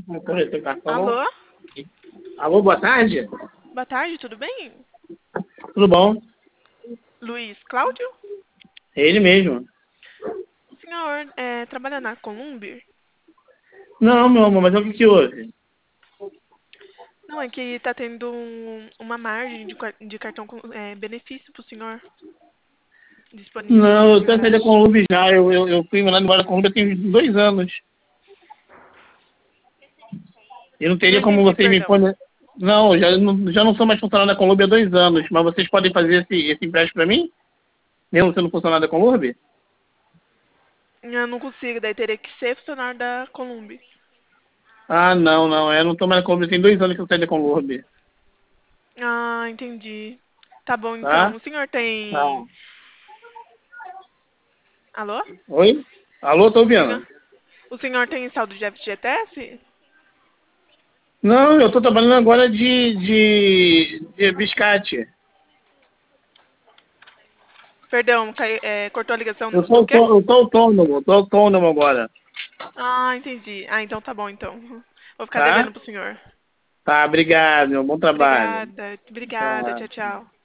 Vou correr teu cartão. Alô? Alô, boa tarde. Boa tarde, tudo bem? Tudo bom? Luiz Cláudio? É ele mesmo. O senhor trabalha na Columbi? Não, meu amor, mas é o que que houve? Não, é que tá tendo uma margem de cartão com benefício pro senhor disponível. Não, eu tô saindo com o Clube já. Eu fui mandado embora com o Clube tem 2 anos. E não Não teria como entendi, vocês me perdão. pôr. Não, já não sou mais funcionário da Columbi há 2 anos. Mas vocês podem fazer esse empréstimo pra mim? Mesmo sendo funcionário da Columbi? Eu não consigo, daí teria que ser funcionário da Columbi. Ah, não, não. Eu não tô mais na Columbi. Tem 2 anos que eu saí da Columbi. Ah, entendi. Tá bom, então. Tá? O senhor Tá. tem... Alô? Oi? Alô, tô O senhor, ouvindo? o senhor tem saldo de FGTS? Não, eu tô trabalhando agora de biscate. Perdão, cortou a ligação, não escutou o quê? Eu tô autônomo agora. Ah, entendi. Ah, então tá bom, então. Vou ficar devendo Tá? pro senhor. Tá, obrigado, meu. Bom trabalho. Obrigada, obrigada, Tá. tchau, tchau.